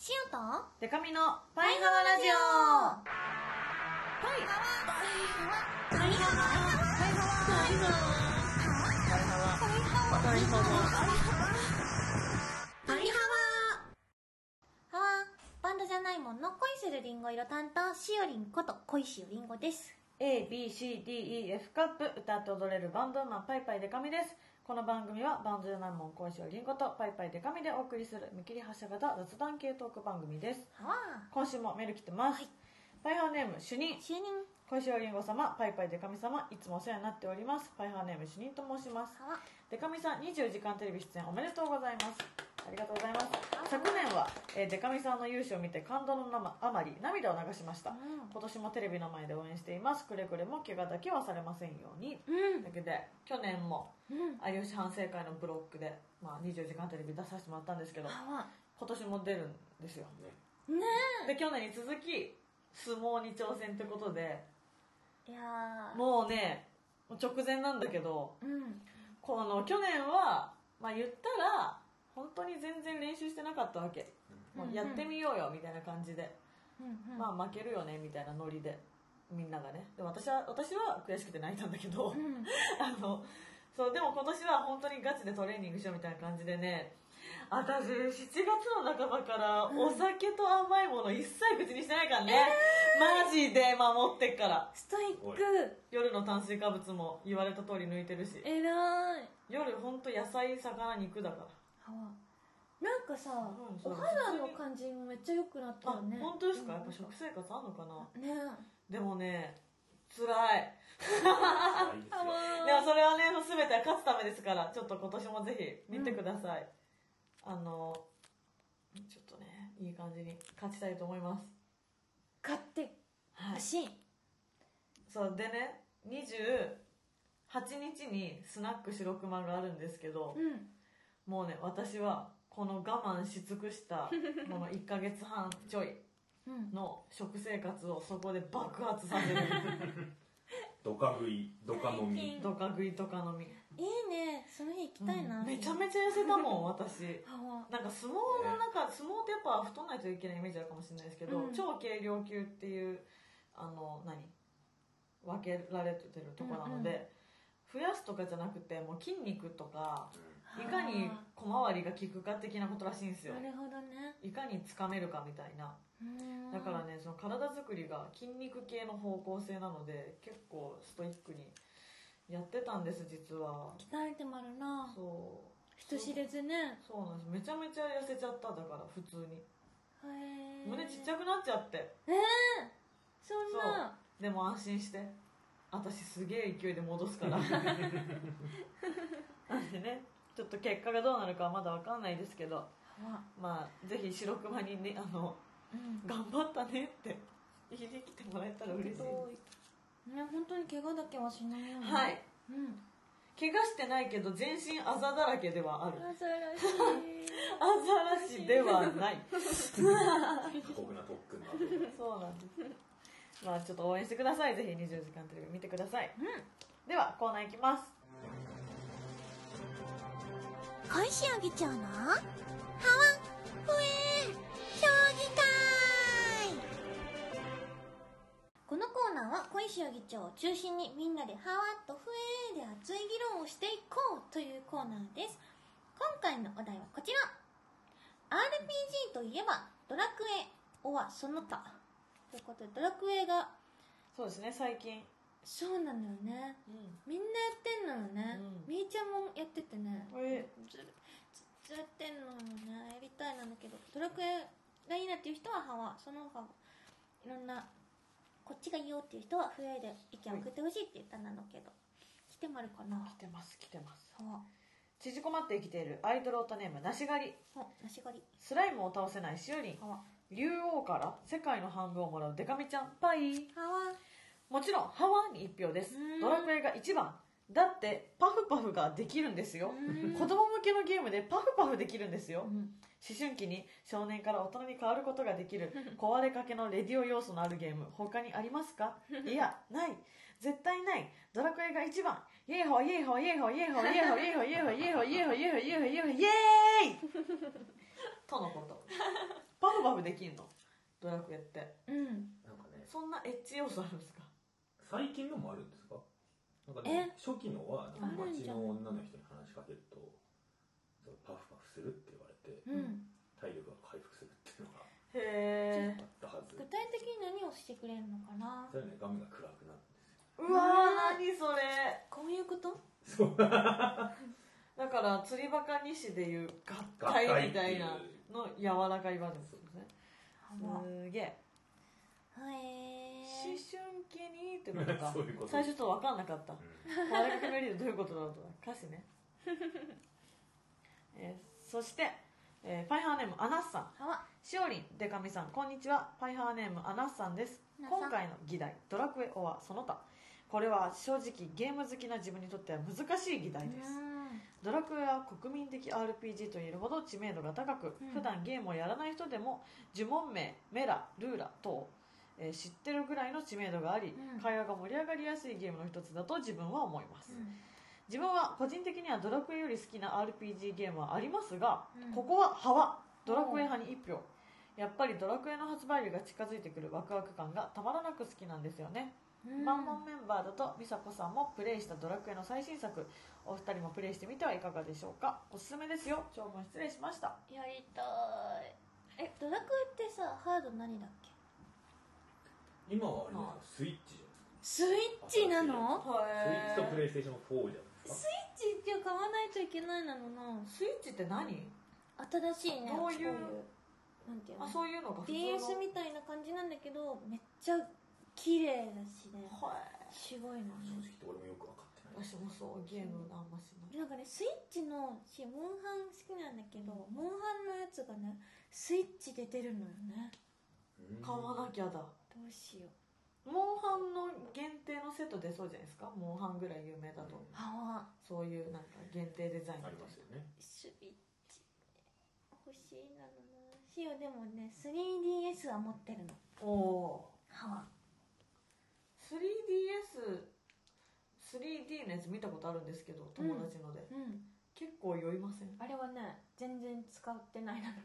シオとデカミのパイハワラジオ。パイハワバンドじゃないもんの恋するリンゴ色担当しおりんこと恋しおりんごです。 ABCDEF カップ歌って踊れるバンドウーマンパイパイデカミです。この番組はバンドじゃないもん恋しおりんごとパイパイデカミでお送りする見切り発車型雑談系トーク番組です。 ハワ今週もメール来てます、パイハワネーム主任就任恋しおりんご様、パイパイデカミ様、いつもお世話になっております。パイハワネーム主任と申します。 ハワデカミさん24時間テレビ出演おめでとうございます。ありがとうございます。昨年は、デカミさんの勇姿を見て感動のあまり涙を流しました、今年もテレビの前で応援しています。くれぐれも怪我だけはされませんように、だけで去年も有吉反省会のブロックで、24時間テレビ出させてもらったんですけど、 ハワ今年も出るんですよ。 ねで去年に続き相撲に挑戦ってことで、 え、いやーもうね直前なんだけど、この去年は、言ったら本当に全然練習してなかったわけ、もうやってみようよみたいな感じで、負けるよねみたいなノリでみんながね。で私は悔しくて泣いたんだけど、そうでも今年は本当にガチでトレーニングしようみたいな感じでね、私7月の半ばからお酒と甘いもの一切口にしてないからね、マジで守ってっから。 ストイック。 夜の炭水化物も言われた通り抜いてるし、 えらい。 夜ほんと野菜魚肉だから。 ハワなんかさ、 そうお肌の感じもめっちゃ良くなったよね。 本当ですか？やっぱ食生活あんのかな。 ねでもね辛いハワでもそれはね全ては勝つためですから、ちょっと今年もぜひ見てください、ちょっとねいい感じに勝ちたいと思います。 買ってほしい。 そうでね、28日にスナック白熊があるんですけど、もうね私はこの我慢し尽くしたこの1ヶ月半ちょいの食生活をそこで爆発させるドカ食い、ドカ飲み。 ドカ食いとか飲み。 いいね、その日行きたいな。 めちゃめちゃ痩せたもん私。 ハワなんか相撲の中、相撲ってやっぱ太んないといけないイメージあるかもしれないですけど、超軽量級っていう分けられてるところなので、増やすとかじゃなくてもう筋肉とか、いかに小回りが効くか的なことらしいんですよ。 なるほどね。 いかにつかめるかみたいな。だからね、その体作りが筋肉系の方向性なので結構ストイックにやってたんです実は。 鍛えてもあるな。 そう人知れずね。 そうなんです。めちゃめちゃ痩せちゃっただから普通にへ胸ちっちゃくなっちゃって。 そんな。 でも安心して、私すげえ勢いで戻すからなんでね、ちょっと結果がどうなるかはまだ分かんないですけど、ぜひ白熊にね頑張ったねって言いに来てもらえたら嬉しいね。本当に怪我だけはしないように。 はい、怪我してないけど全身あざだらけではある。 アザラシアザラシではない過酷な特訓だ。 そうなんです。ちょっと応援してください。ぜひ24時間テレビ見てください。ではコーナーいきます。 恋しあげちゃうのハワふえ評議会。このコーナーは恋しあげちゃうを中心にみんなでハワとふえで熱い議論をしていこうというコーナーです。今回のお題はこちら。 RPG といえばドラクエおはその他ということで、ドラクエがそうですね、最近そうなんだよね、みんなやってんのよね、みーちゃんもやっててね、ずっとやってんのよね。やりたいなんだけど、ドラクエがいいなっていう人はハワ、その他いろんなこっちがいいよっていう人はフレで意見を送ってほしいって言ったんだけど、来てもあるかな。 来てますハワ縮こまって生きているアイドルオタネームなし狩り。 なし狩り。 スライムを倒せないしおりん。竜王から世界の半分をもらうデカミちゃんパイ。 ハワもちろんハワに1票です。ドラクエが1番だってパフパフができるんですよ。子供向けのゲームでパフパフできるんですよ。思春期に少年から大人に変わることができる壊れかけのレディオ要素のあるゲーム、他にありますか？いや、ない。絶対ない。ドラクエが一番。イエーホイエーホイエーホイエーホイエーホイエーホイエーホイエーホイエーホイエーホイエーホイエーホイエーホイエーホイエーホイとのこと。 パフパフできんのドラクエって。 なんかね、 そんなエッチ要素あるんですか？ 最近のもあるんですか？なんかね、初期のはなんか街の女の人に話しかけるとパフパフするって言われて、体力が回復するっていうのがへあったはず。 具体的に何をしてくれるのかな。 それね、画面が暗くなるんですよ。 うわー、何それ。 こういうこと？ そうだから釣りバカ西でいう合体みたいなの柔らかいバージョンですね。すげえ。思春期にってことか。 そういうこと。 最初ちょっと分かんなかった。あれが決めるどういうことだろうと歌詞ね。そして、パイハーネームアナッさん、しおりんでかみさん、こんにちは。パイハーネームアナッさんです。今回の議題、ドラクエオアその他。これは正直ゲーム好きな自分にとっては難しい議題です。ドラクエは国民的 RPG といえるほど知名度が高く、普段ゲームをやらない人でも呪文名、メラ、ルーラ等、知ってるぐらいの知名度があり、会話が盛り上がりやすいゲームの一つだと自分は思います。自分は個人的にはドラクエより好きな RPG ゲームはありますが、ここは派はドラクエ派に1票。やっぱりドラクエの発売日が近づいてくるワクワク感がたまらなく好きなんですよね。マンモンメンバーだと美佐子さんもプレイしたドラクエの最新作、お二人もプレイしてみてはいかがでしょうか。おすすめですよ。長文失礼しました。 やりたい。ドラクエってさ、ハード何だっけ？ 今はあれスイッチじゃないスイッチなの？ スイッチとプレイステーション4じゃないですか。 スイッチって買わないといけないなのな。 スイッチって何？ 新しいね。 どういうなんていうの？ そういうのが普通の DS みたいな感じなんだけど、めっちゃ綺麗だしね。すごいのね。 正直俺もよく分かってない。 私もそうゲームあんましない。 なんかね、スイッチのモンハン好きなんだけど、モンハンのやつがねスイッチで出るのよね。 買わなきゃだ。 どうしよう。モンハンの限定のセット出そうじゃないですか。モンハンぐらい有名だと。そういうなんか限定デザインありますよね。 スイッチ欲しいなのな。しおでもね 3DS は持ってるの。 おお。3D のやつ見たことあるんですけど、友達ので、結構酔いません？ あれはね全然使ってないな。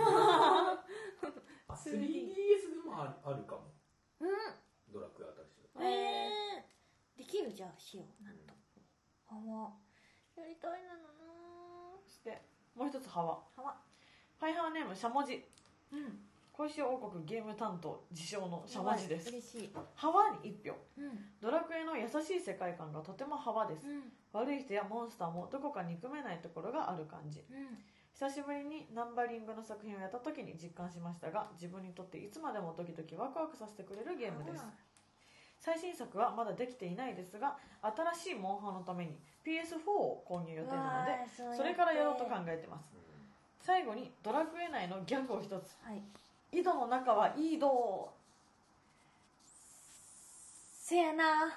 3DS でもあるかも。ドラクエ新しい。 できるじゃあしようなんと。やりたいなのな。 そしてもう一つハワパイハーネームしゃもじ。小石王国ゲーム担当自称のしゃもじです。 嬉しい。 ハワに1票。ドラクエの優しい世界観がとてもハワです。悪い人やモンスターもどこか憎めないところがある感じ。久しぶりにナンバリングの作品をやった時に実感しましたが、自分にとっていつまでもドキドキワクワクさせてくれるゲームです。最新作はまだできていないですが、新しいモンハンのために PS4 を購入予定なので、それからやろうと考えてます。最後にドラクエ内のギャグを一つ。井戸の中はいい戸。 せやな。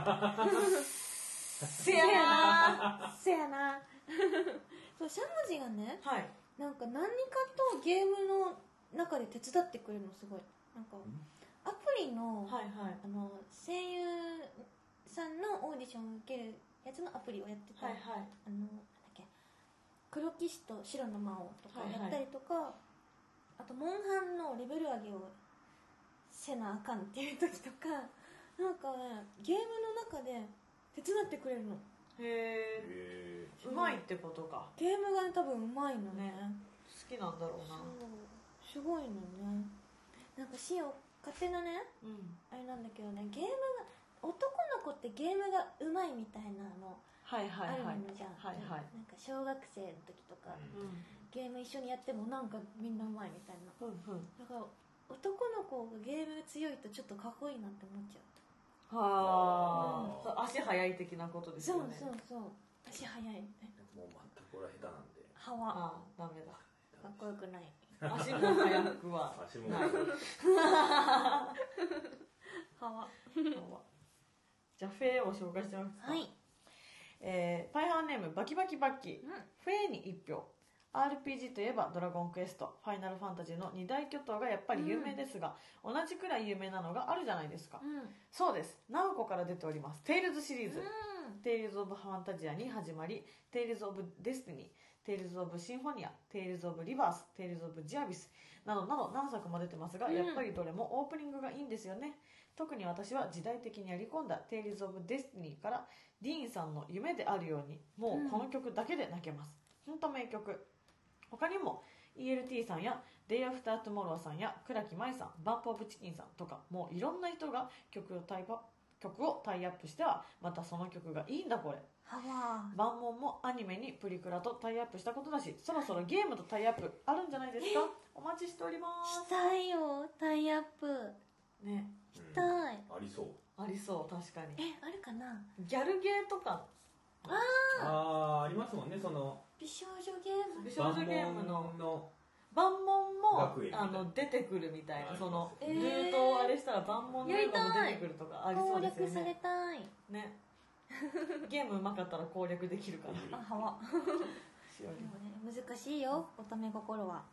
せやな。 せやな。そう、しゃもじがね、なんか何かとゲームの中で手伝ってくれるのすごい。なんかアプリの、声優さんのオーディションを受けるやつのアプリをやってた。なんだっけ、黒騎士と白の魔王とかやったりとか、あとモンハンのレベル上げをせなあかんっていう時とか、なんかねゲームの中で手伝ってくれるの。 へえ。うまいってことか。 ゲームが多分うまいのね。 好きなんだろうな。 すごいのね。なんかしお勝手なね、あれなんだけどね、ゲームが男の子ってゲームがうまいみたいなのあるのじゃん。なんか小学生の時とか、ゲーム一緒にやってもなんかみんなうまいみたいな。だから男の子がゲーム強いとちょっとかっこいいなって思っちゃう。 足速い的なことですよね。 そう足速いみたいな。 もう全く俺は下手なんで。 ダメだ。 かっこよくない。 足も速くは足もじゃあフェーを紹介してますか。パイハーネームバキバキバッキー。フェーに1票。RPG といえばドラゴンクエスト、ファイナルファンタジーの2大巨頭がやっぱり有名ですが、同じくらい有名なのがあるじゃないですか。そうです。ナオコから出ておりますテイルズシリーズ。テイルズ・オブ・ファンタジアに始まり、テイルズ・オブ・デスティニー、 テイルズ・オブ・シンフォニア、テイルズ・オブ・リバース、テイルズ・オブ・ジアビスなどなど何作も出てますが、やっぱりどれもオープニングがいいんですよね。特に私は時代的にやり込んだテイルズ・オブ・デスティニーからディーンさんの夢であるように、もうこの曲だけで泣けます。ほんと名曲。他にも ELT さんや Day After Tomorrow さんや倉木舞さん、バンプオブチキンさんとか、もういろんな人が曲をタイアップしては、またその曲がいいんだこれ。万門もアニメにプリクラとタイアップしたことだし、そろそろゲームとタイアップあるんじゃないですか。お待ちしております。 したいよ、タイアップね、 したい、 ありそう。 ありそう、確かに。 あるかな。 ギャルゲーとかありますもんね、その美少女ゲーム。 美少女ゲームの万門も出てくるみたいな、そのルートをあれしたら万門の映画も出てくるとかありそうですよね。 攻略されたいね。ゲームうまかったら攻略できるからはわ難しいよ、乙女心は。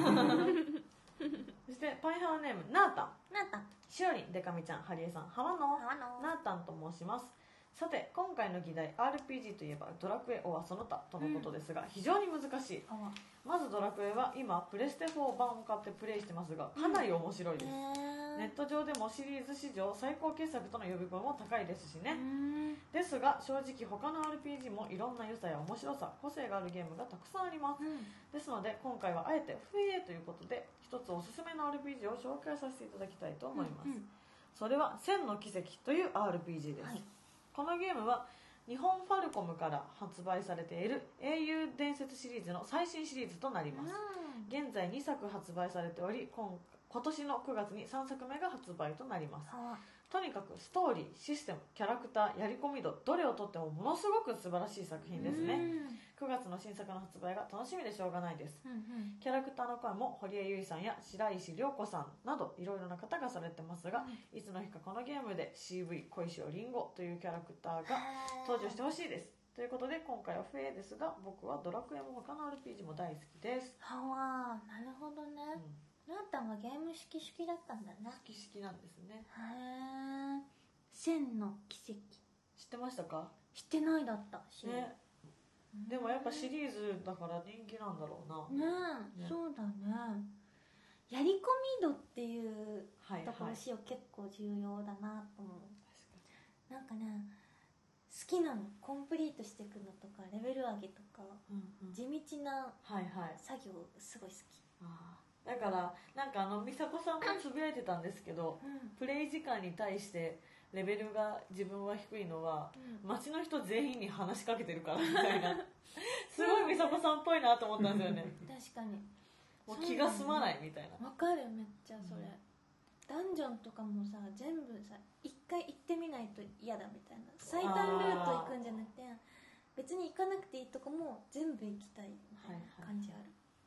そしてパイハワネームナータン、しおりん、でかみちゃん、はりえさん、はわのナータンと申します。さて今回の議題 RPG といえばドラクエオアその他とのことですが、非常に難しい。まずドラクエは今プレステ4版を買ってプレイしてますが、かなり面白いです。ネット上でもシリーズ史上最高傑作との呼び声も高いですしね。ですが正直他の RPG もいろんな良さや面白さ、個性があるゲームがたくさんあります。ですので今回はあえて不営ということで一つおすすめの RPG を紹介させていただきたいと思います。それは千の奇跡という RPG です。このゲームは日本ファルコムから発売されている英雄伝説シリーズの最新シリーズとなります。現在2作発売されており、今年の9月に3作目が発売となります。とにかくストーリー、システム、キャラクター、やり込み度、どれをとってもものすごく素晴らしい作品ですね。9月の新作の発売が楽しみでしょうがないです。キャラクターの声も堀江由衣さんや白石涼子さんなどいろいろな方がされてますが、いつの日かこのゲームで CV 小石尾りんごというキャラクターが登場してほしいです。ということで今回は不営ですが、僕はドラクエも他の RPG も大好きです。 なるほどね。ナータンはゲーム好きだったんだね。 好きなんですね。 へえ。千の奇跡知ってましたか？ 知ってないだったし、 ね。でもやっぱシリーズだから人気なんだろうな。 ね、そうだね。やり込み度っていうところ結構重要だなと思う。なんかね、好きなのコンプリートしていくのとかレベル上げとか、地道な作業すごい好き。 だからなんか美佐子さんもつぶやいてたんですけど、プレイ時間に対してレベルが自分は低いのは、街の人全員に話しかけてるからみたいなすごい美佐子さんっぽいなと思ったんですよね。 確かにもう気が済まないみたいな。 わかる、めっちゃそれ。ダンジョンとかもさ、全部さ一回行ってみないと嫌だみたいな、最短ルート行くんじゃなくて別に行かなくていいとこも全部行きたいみたいな感じある。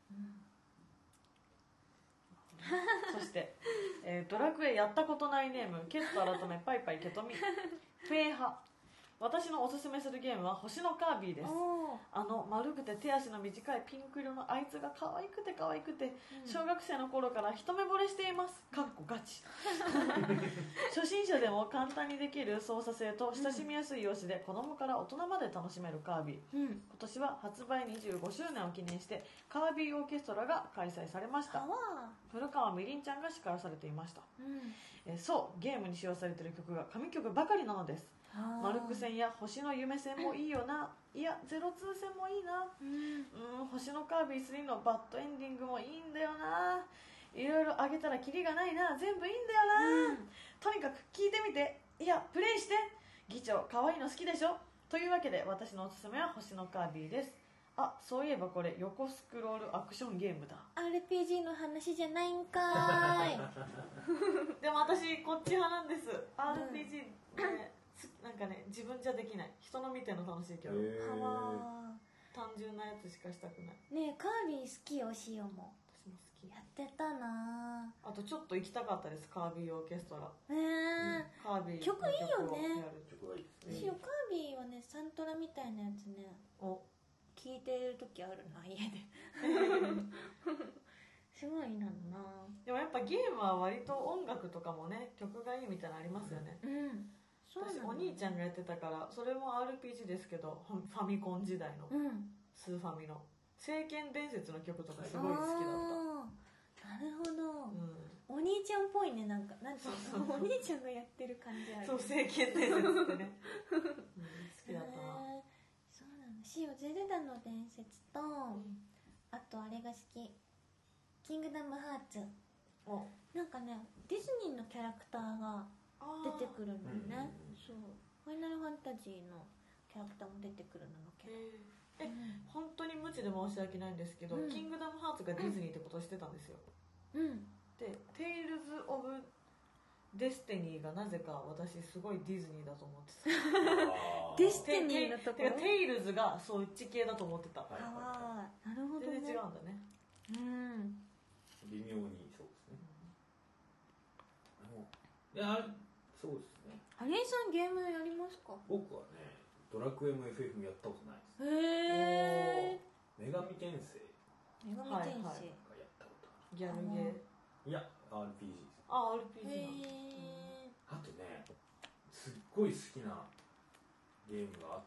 そして、ドラクエやったことないネームケット改めパイパイケトミフェイハ。私のおすすめするゲームは星のカービィです。丸くて手足の短いピンク色のあいつが可愛くて小学生の頃から一目惚れしています。かっこガチ初心者でも簡単にできる操作性と親しみやすい様子で子供から大人まで楽しめるカービィ。今年は発売25周年を記念してカービィオーケストラが開催されました。古川みりんちゃんが司会されていました。そうゲームに使用されている曲が神曲ばかりなのです。マルク戦や星の夢戦もいいよな、いや02戦もいいな、星のカービィ3のバッドエンディングもいいんだよな、いろいろあげたらキリがないな、全部いいんだよな、とにかく聞いてみて、いやプレイして、議長可愛いの好きでしょ。というわけで私のおすすめは星のカービィです。そういえばこれ横スクロールアクションゲームだ。 RPG の話じゃないんかーいでも私こっち派なんです。 RPG ね、なんかね、自分じゃできない、人の見ての楽しいけど、単純なやつしかしたくない。 ねえ、カービィ好きよ、シオも。 私も好き。 やってたな。 あとちょっと行きたかったです、カービィオーケストラ。カービィ曲いいよね。 シオカービィはね、サントラみたいなやつね、聴いてる時あるな、家ですごいなんだな。 でもやっぱゲームは割と音楽とかもね、曲がいいみたいなのありますよね。私お兄ちゃんがやってたから、それも RPG ですけど、ファミコン時代の、スーファミの聖剣伝説の曲とかすごい好きだった。 なるほど、お兄ちゃんっぽいね、なんていうの、お兄ちゃんがやってる感じある。 そう、聖剣伝説ってね、好きだったな。 そうなの。シオゼルダの伝説と、あとあれが好き、キングダムハーツ。なんかね、ディズニーのキャラクターが出てくるのね。そう、ファイナルファンタジーのキャラクターも出てくるのけど、 本当に無知で申し訳ないんですけど、キングダムハーツがディズニーってことをしてたんですよ。で、テイルズ・オブ・デスティニーがなぜか私すごいディズニーだと思ってた。 デスティニーのところ、 テイルズがそっち系だと思ってた。 なるほどね。 全然違うんだね。 微妙にそうですね。いや、そうですね。 ハリーさんゲームやりますか？ 僕はね、ドラクエも FF もやったことないです。女神転生。 女神転生。 がやったことある。 ギャルゲー。 いや、RPG です。 RPG なんだ。 あとね、すっごい好きなゲームがあって、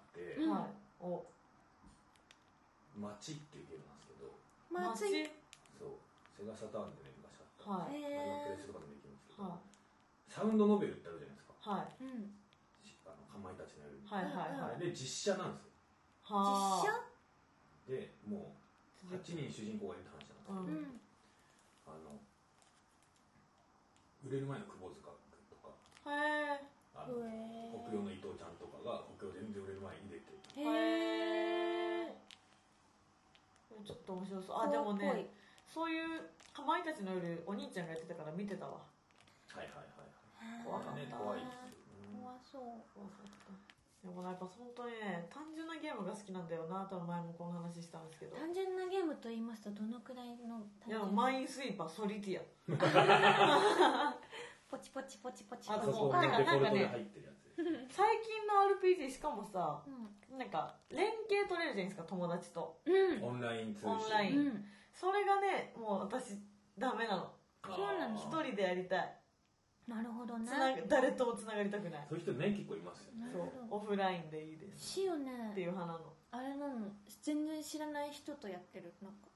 街っていうゲームなんですけど、 街、 そう、セガサターンでね、昔あった。今プレスとかでもできるんですけど、サウンドノベルってあるじゃないですか。かまいたちのやる。あれで実写なんですよ。 実写で、もう8人主人公がいるって話なんですけど、売れる前の窪塚君とか、北洋の伊藤ちゃんとかが北洋全然売れる前に出てる。 ちょっと面白そう。でもね、そういうかまいたちの夜お兄ちゃんがやってたから見てたわ。怖かった。 怖い。 怖そう。 でもやっぱ本当にね、単純なゲームが好きなんだよなとは前もこの話したんですけど。 単純なゲームと言いますとどのくらいの単純？ いや、マインスイーパー、ソリティア。 ポチポチポチポチ。 なんかね、 最近の RPG しかもさ、なんか連携取れるじゃないですか、友達と。 オンライン通信。 オンライン。それがね、もう私ダメなの。 そうなの。 一人でやりたい。 なるほどね。 誰ともつながりたくない。 そういう人ね、結構いますよね。 そう、オフラインでいいです。 しよね。 っていう派なの。 あれなの、全然知らない人とやってる。なんか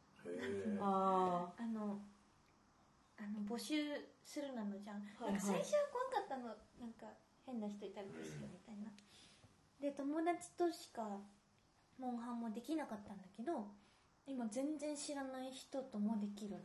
募集するなのじゃん。なんか最初は怖かったの。なんか変な人いたらどうしようみたいな。で、友達としかモンハンもできなかったんだけど、今全然知らない人ともできるの。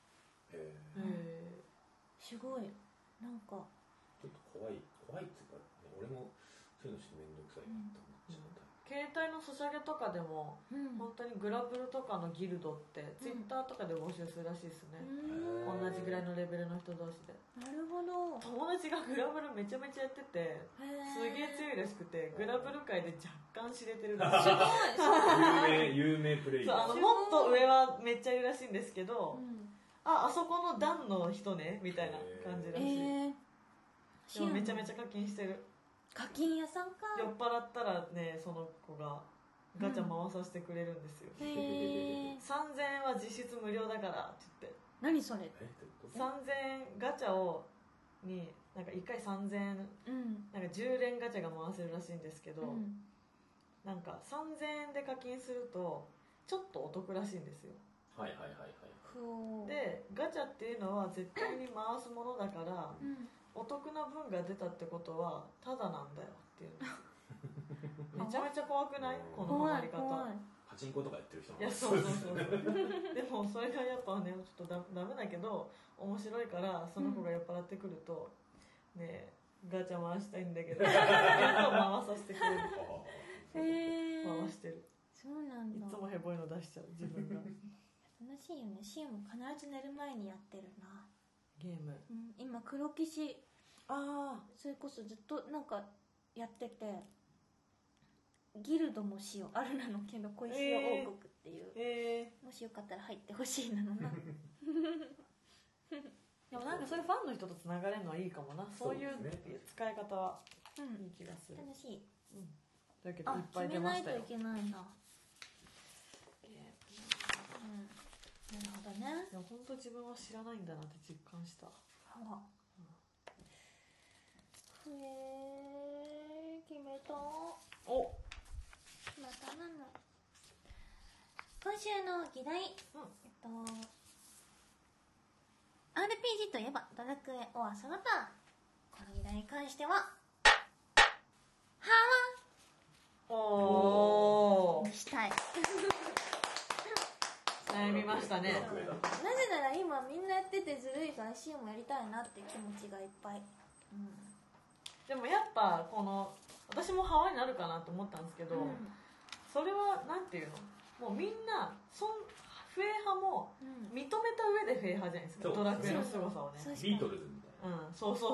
すごい。なんかちょっと怖いっていうか、俺もそういうのして面倒くさいなって思っちゃった。 携帯のソシャゲとかでも、本当にグラブルとかのギルドってツイッターとかで募集するらしいですね。同じぐらいのレベルの人同士で。 なるほど。 友達がグラブルめちゃめちゃやってて、すげえ強いらしくて、グラブル界で若干知れてるらしい。 有名プレイヤー。 もっと上はめっちゃいるらしいんですけど、あそこの段の人ねみたいな感じらしい。でもめちゃめちゃ課金してる。 課金屋さんか。 酔っ払ったらね、その子がガチャ回させてくれるんですよ。3000円は実質無料だからって言って。 何それ ？3000円ガチャになんか1回3000円、なんか10連ガチャが回せるらしいんですけど、なんか3000円で課金するとちょっとお得らしいんですよ。で、ガチャっていうのは絶対に回すものだから、お得な分が出たってことはタダなんだよっていうんですよ。めちゃめちゃ怖くない？この回り方。 パチンコとかやってる人も。 いや、そうでもそれがやっぱね、ちょっとダメだけど面白いから、その子が酔っ払ってくると、ね、ガチャ回したいんだけど回させてくれる。回してる。 そうなんだ。 いつもヘボいの出しちゃう自分が。 楽しいよね。シエも必ず寝る前にやってるな。 ゲーム。 今黒騎士、それこそずっとなんかやってて、ギルドもしようあるなのけど、小石王国っていう、もしよかったら入ってほしいなのな。 でもなんかそれファンの人とつながれるのはいいかもな。そういう使い方はいい気がする。 楽しい。 だけどいっぱい出ましたよ。 決めないといけないんだ。なるほどね。 でも本当自分は知らないんだなって実感した。 決めた。 お、 またなの。 今週の議題、RPG といえばドラクエオアその他。この議題に関してははおーしたい。 悩みましたね。 なぜなら今みんなやっててずるいから C もやりたいなって気持ちがいっぱい。 でもやっぱこの私もハワイになるかなと思ったんですけど、それはなんていうの、もうみんなフェイ派も認めた上でフェイ派じゃないですか、ドラクエの凄さをね。 ビートルズみたいな。 そうか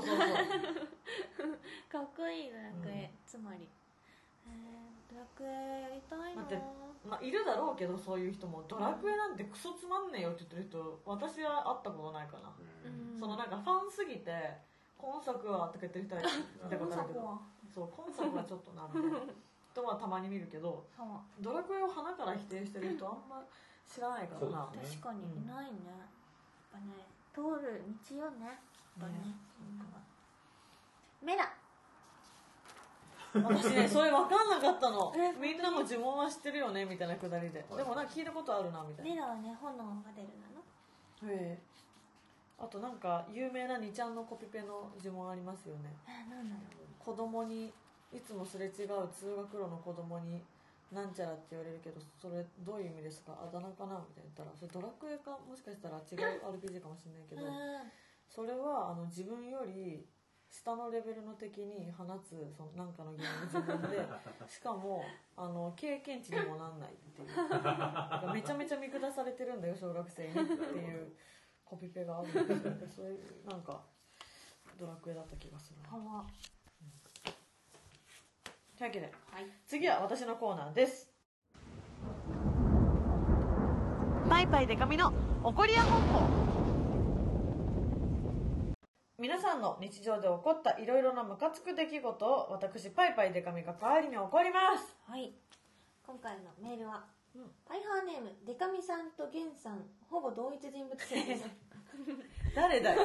っこいいドラクエ、つまりドラクエやりたいな。 だっているだろうけど、そういう人もドラクエなんてクソつまんねえよって言ってる人、私は会ったことないかな。そのなんかファンすぎて今作はとか言ってる人は見たことあるけど、そう今作はちょっとなみたいな人はたまに見るけど、ドラクエを花から否定してる人あんま知らないからな。 確かにいないね。やっぱね、通る道よね。やっぱね。メラ。 私ね、それ分かんなかったの。みんなも呪文は知ってるよねみたいなくだりで。でもなんか聞いたことあるなみたいな。 メラはね、炎が出るなの。 へえ。あとなんか有名な2ちゃんのコピペの呪文ありますよね。 なんだろう。子供にいつもすれ違う通学路の子供になんちゃらって言われるけど、それどういう意味ですか、あだ名かなみたいな言ったら、それドラクエかもしかしたら違う RPG かもしれないけど、それは自分より下のレベルの敵に放つそのなんかのゲームの呪文で、しかも経験値にもなんないっていう、めちゃめちゃ見下されてるんだよ小学生にっていうコピペがあるんですよ。それなんかドラクエだった気がするな。というわけで、次は私のコーナーです。パイパイデカミの怒りや本舗。皆さんの日常で起こったいろいろなムカつく出来事を私パイパイデカミが代わりに怒ります。 今回のメールは、パイハーネームデカミさんとゲンさんほぼ同一人物説です。 誰だよ。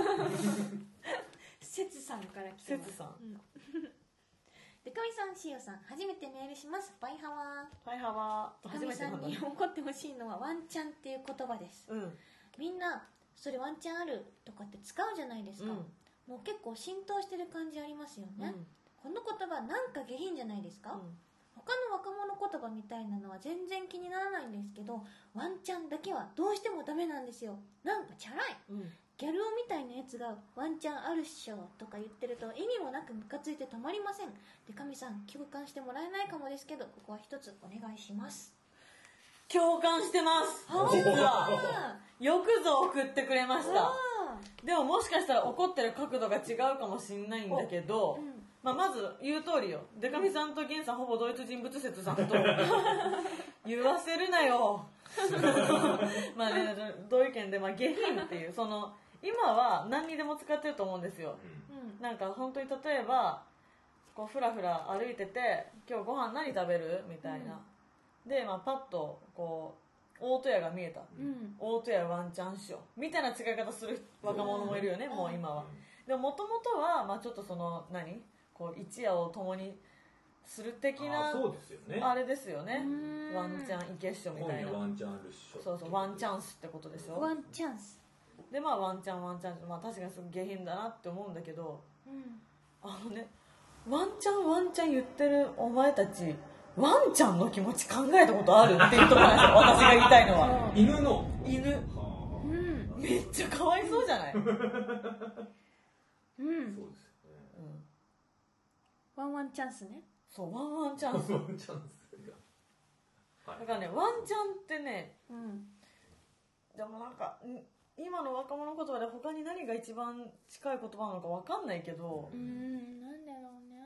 節さんから来てます。 節さん。 デカミさん、シオさん、初めてメールします。パイハワー。 パイハワー。 デカミさんに怒ってほしいのはワンチャンっていう言葉です。みんなそれワンチャンあるとかって使うじゃないですか。もう結構浸透してる感じありますよね。この言葉なんか下品じゃないですか。他の若者言葉みたいなのは全然気にならないんですけど、ワンチャンだけはどうしてもダメなんですよ。なんかチャラい、ギャル男みたいなやつがワンチャンあるっしょとか言ってると意味もなくムカついて止まりません。でかみさん共感してもらえないかもですけど、ここは一つお願いします。 共感してます。実はよくぞ送ってくれました。でももしかしたら怒ってる角度が違うかもしれないんだけど、まず言う通りよ。デカミさんとゲンさんほぼ同一人物説さんと言わせるなよ。同意見で、下品っていうその今は何にでも使ってると思うんですよ。なんか本当に例えばこうフラフラ歩いてて、今日ご飯何食べるみたいな。で、パッとこう大戸屋が見えた、大戸屋ワンチャンしようみたいな使い方する若者もいるよね、もう今は。でもともとはちょっとそのこう一夜を共にする的なあれですよね。ワンチャンいけっしょみたいな。 ワンチャンあるっしょ。 そうそうワンチャンスってことでしょ。 ワンチャンスでワンチャン確かにすごい下品だなって思うんだけど、ワンチャン言ってるお前たち、ワンちゃんの気持ち考えたことあるっていうところなんですよ。私が言いたいのは犬、めっちゃかわいそうじゃない。 そうですよね。 ワンチャンスね。 そうワンチャンス。 ワンチャンスだからね、ワンチャンってね、でもなんか今の若者言葉で他に何が一番近い言葉なのか分かんないけど、 なんだろうね。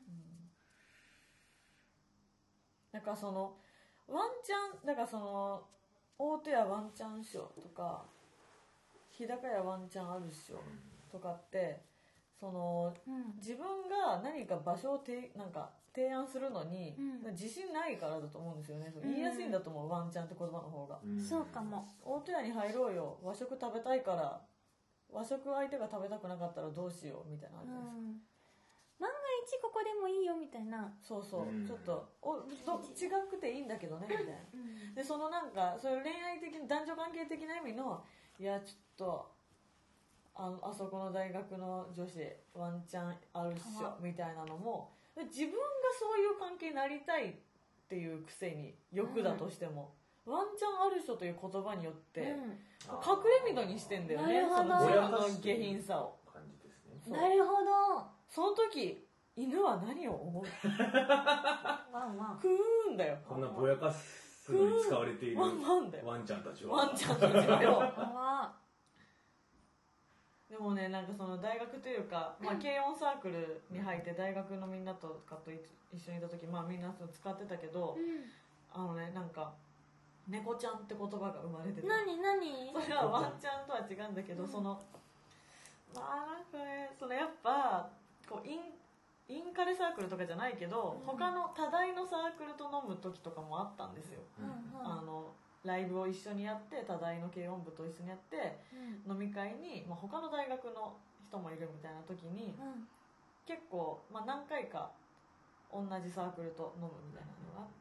なんかそのワンチャン、だからその大戸屋ワンチャンショーとか日高屋ワンチャンあるっしょとかってその、自分が何か場所をなんか提案するのに、自信ないからだと思うんですよね。言いやすいんだと思う、ワンチャンって言葉の方が。 そうかも。 大戸屋に入ろうよ、和食食べたいから、和食相手が食べたくなかったらどうしようみたいなのあるじゃないですか。 万が日ここでもいいよみたいな。 そうそう、ちょっと違くていいんだけどねみたいな、でそのなんかそういう恋愛的に男女関係的な意味のいやちょっとあそこの大学の女子ワンチャンあるっしょみたいなのも自分がそういう関係になりたいっていうくせに欲だとしても、ワンチャンあるっしょという言葉によって、隠れみどにしてんだよね、その自分の下品さを。 なるほど。 その時犬は何を思うワンワンふーんだよ。 こんなぼやかすのに使われているワンワンだよ。 ワンちゃんたちは。 ワンちゃんたちはよ。でもね、なんかその大学というか、まあ、軽音サークルに入って大学のみんなとかと一緒にいた時、まあ、みんな使ってたけど、なんか猫ちゃんって言葉が生まれてた。 何それはワンちゃんとは違うんだけど、そのまあなんかね、そのやっぱこうインカレサークルとかじゃないけど、他の多大のサークルと飲む時とかもあったんですよ、ライブを一緒にやって多大の軽音部と一緒にやって、飲み会に、まあ、他の大学の人もいるみたいな時に、結構、まあ、何回か同じサークルと飲むみたいなのがあって、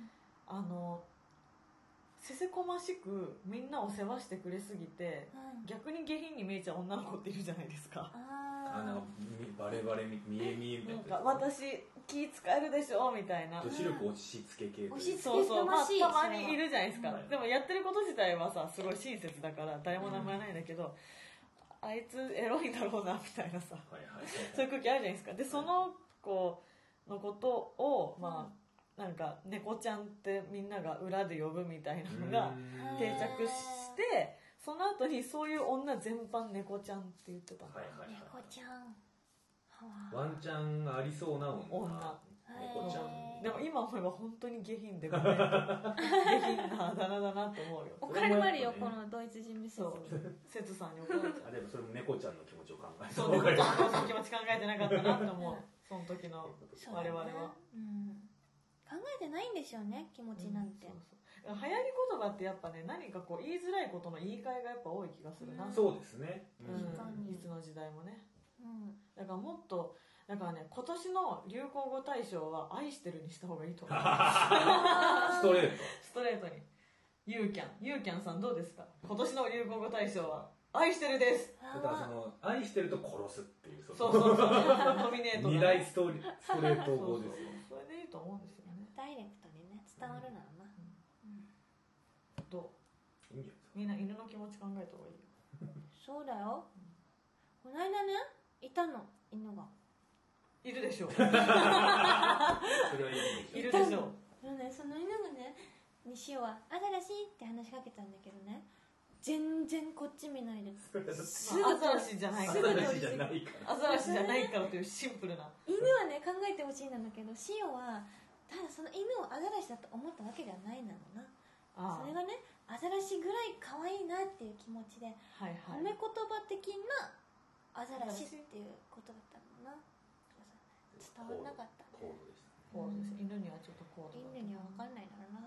せせこましくみんなを世話してくれすぎて、逆に下品に見えちゃう女の子っているじゃないですか。 なんかバレバレ見え見えみたいな、 なんか私気使えるでしょみたいな、 女子力押し付け系押し付そうそう、まあ、 けたまにいるじゃないですか、でもやってること自体はさすごい親切だから誰も名前ないんだけど、あいつエロいんだろうなみたいなさ、そういう空気あるじゃないですか。でその子のことをまあなんか猫ちゃんってみんなが裏で呼ぶみたいなのが定着して、その後にそういう女全般猫ちゃんって言ってたんだよ、 猫ちゃん、 ワンちゃんがありそうな女、猫ちゃん。 でも今思えば本当に下品でごめん下品なあだ名だなと思うよ。 怒られるよ、このドイツ人メッセージ。 セツさんに怒られちゃう。 でもそれも猫ちゃんの気持ちを考えて、 そう、猫ちゃんの気持ち考えてなかったなと思う。その時の我々は、 考えてないんでしょうね、気持ちなんて。 流行り言葉ってやっぱね、何かこう言いづらいことの言い換えがやっぱ多い気がするな。 そうですね、 いつの時代もね、だからもっとだからね、今年の流行語大賞は愛してるにした方がいいと思うストレートストレートに。ユーキャンさんどうですか。今年の流行語大賞は愛してるです。 だからその愛してると殺すっていう、 そうノミネート二大ストレート語ですよ。 それでいいと思うんですよね。 ダイレクトにね、伝わるならな。 どう？みんな犬の気持ち考えた方がいいよ。 そうだよ。この間ね、いたの犬が。 いるでしょう。 それはいるでしょう。 その犬がね、西尾はアザラシって話しかけたんだけどね、全然こっち見ないで。 アザラシじゃないから。 アザラシじゃないから。 アザラシじゃないからというシンプルな。 犬はね、考えてほしいんだけど、シオはただその犬をアザラシだと思ったわけじゃないなのな。それがね、アザラシぐらい可愛いなっていう気持ちで、褒め言葉的なアザラシっていうことだったのな。伝わらなかったね。 コードです。犬にはちょっとコード。 犬には分かんないだろうな。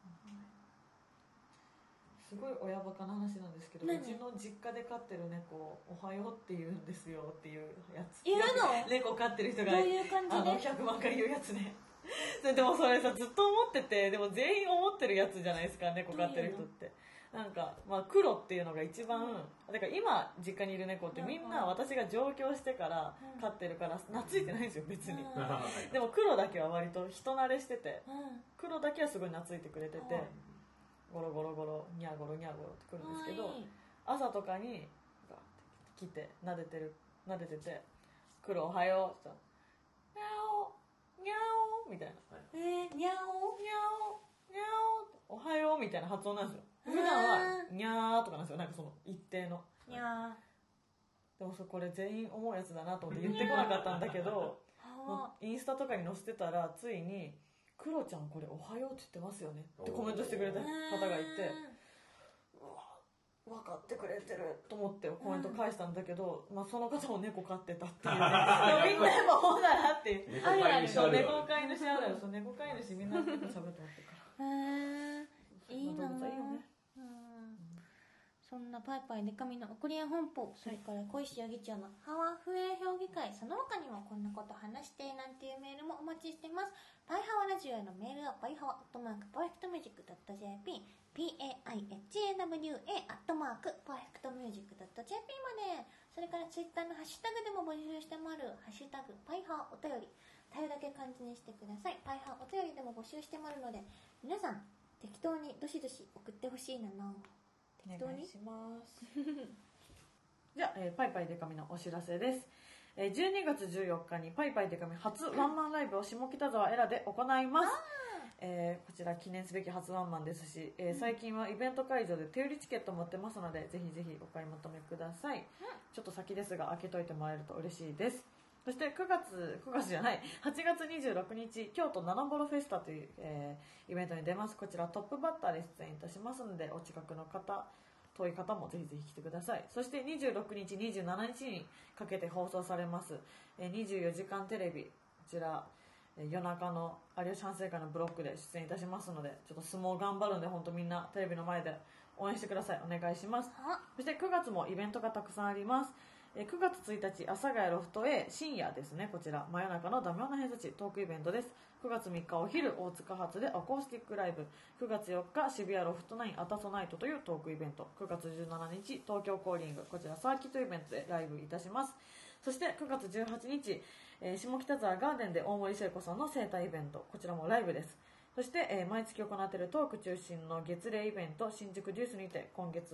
すごい親バカな話なんですけど、うちの実家で飼ってる猫おはようって言うんですよっていうやつ。 言うの？ 猫飼ってる人がどういう感じで 100万回言うやつね。でもそれさずっと思ってて、でも全員思ってるやつじゃないですか、猫飼ってる人って。なんか、まあ、黒っていうのが一番、だから今実家にいる猫ってみんな私が上京してから飼ってるから懐いてないんですよ別に。でも黒だけは割と人慣れしてて、黒だけはすごい懐いてくれてて、ゴロゴロゴロニャゴロニャゴロってくるんですけど、朝とかにガーって来て撫でてて、黒おはようって言ったら、ニャオニャオみたいな、 ニャオニャオニャオおはようみたいな発音なんですよ。普段はニャーとかなんですよ、なんかその一定のニャー。 でもこれ全員思うやつだなと思って言ってこなかったんだけどインスタとかに載せてたらついに「クロちゃんこれおはようって言ってますよね」ってコメントしてくれた方がいて、うわ分かってくれてると思ってコメント返したんだけど、まあ、その方も猫飼ってたっていうねみんなやっぱほうだなっていう猫飼い主あるある、猫飼い主みんな猫喋ってますから。 いいなぁ。 そんなパイパイデカミの送りや本舗、それから小石八木町のハワフエ評議会、その他にもこんなこと話してなんていうメールもお待ちしてます。パイハワラジオへのメールはパイハワ@perfectmusic.jp PAIHAWA@perfectmusic.jp まで。それからツイッターのハッシュタグでも募集してもらるハッシュタグパイハワお便り、タイだけ漢字にしてください。パイハワお便りでも募集してもらうので、皆さん適当にどしどし送ってほしいな。適当にお願いしますじゃあ、パイパイデカミのお知らせです。12月14日にパイパイデカミ初ワンマンライブを下北沢エラで行います。こちら記念すべき初ワンマンですし、最近はイベント会場で手売りチケット持ってますので、ぜひぜひお買い求めください。ちょっと先ですが開けといてもらえると嬉しいです。そして8月26日京都ナナボロフェスタという、イベントに出ます。こちらトップバッターで出演いたしますので、お近くの方、遠い方もぜひぜひ来てください。そして26日27日にかけて放送されます24時間テレビ、こちら夜中の有吉反省会のブロックで出演いたしますので、ちょっと相撲頑張るんで、本当みんなテレビの前で応援してください。お願いします。そして9月もイベントがたくさんあります。9月1日、阿佐ヶ谷ロフトへ深夜ですね。こちら真夜中のダメ男な偏差値トークイベントです。9月3日お昼、大塚発でアコースティックライブ。9月4日、渋谷ロフト9アタソナイトというトークイベント。9月17日、東京コーリング、こちらサーキットイベントでライブいたします。そして9月18日、下北沢ガーデンで大森聖子さんの生誕イベント、こちらもライブです。そして、毎月行っているトーク中心の月例イベント、新宿デュースにて9月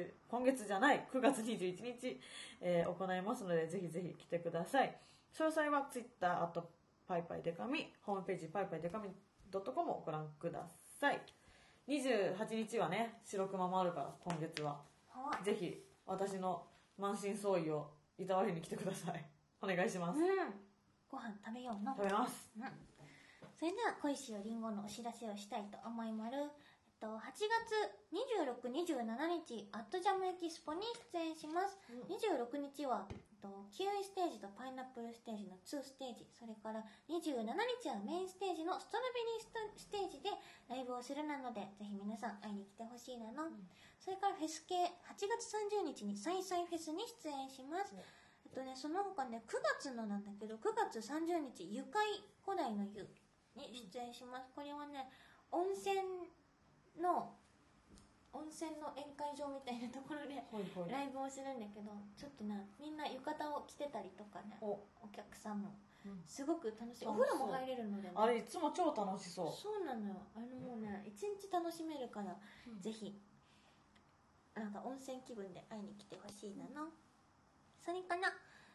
21日、行いますので、ぜひぜひ来てください。詳細は Twitter パイパイデカミ、ホームページパイパイデカミ .com をご覧ください。28日はね、白熊もあるから、今月はぜひ私の満身創痍をいたわりに来てください。お願いします。 ご飯食べようの。 食べます。 それでは小石よりんごのお知らせをしたいと思います。8月26、27日アットジャムエキスポに出演します。26日はキウイステージとパイナップルステージの2ステージ、それから27日はメインステージのストロベリーステージでライブをするなので、ぜひ皆さん会いに来てほしいなの。それからフェス系8月30日にサイサイフェスに出演します。その他ね、9月のなんだけど、9月30日ゆかい古代の湯に出演します。これはね、温泉の宴会場みたいなところでライブをするんだけど、ちょっとね、みんな浴衣を着てたりとかね、お客さんもすごく楽しい。お風呂も入れるので、ね、 あれいつも超楽しそう。 そうなのよ。もうね、一日楽しめるから、ぜひなんか温泉気分で会いに来てほしいなの。それから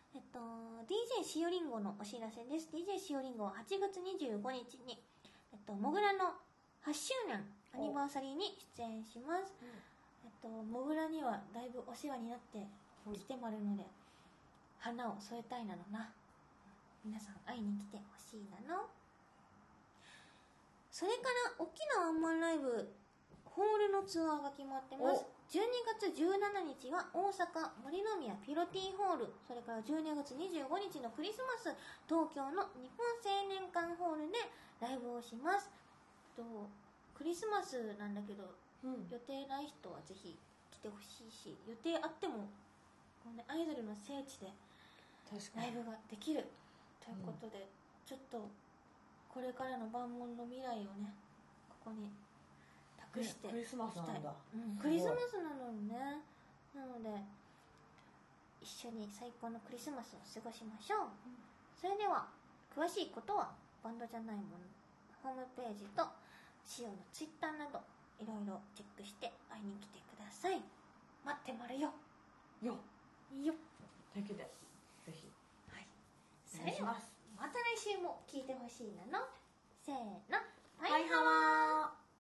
DJ しおりんごのお知らせです。 DJ しおりんごは8月25日にもぐらの8周年アニバーサリーに出演します。もぐらにはだいぶお世話になってきてもらうので、花を添えたいなのな。皆さん会いに来てほしいなの。それから大きなワンマンライブホールのツアーが決まってます。12月17日は大阪森の宮ピロティホール、それから12月25日のクリスマス、東京の日本青年館ホールでライブをします。クリスマスなんだけど、予定ない人はぜひ来てほしいし、予定あってもこう、ね、アイドルの聖地でライブができるということで、ちょっとこれからの万問の未来をね、ここに託していきたい。 クリスマスなんだ。 クリスマスなのにね。なので一緒に最高のクリスマスを過ごしましょう。それでは詳しいことはバンドじゃないものホームページとシオのツイッターなどいろいろチェックして会いに来てください。待ってまるよよよというわけでぜひ、 はい、それではまた来週も聞いてほしいなの。せーの。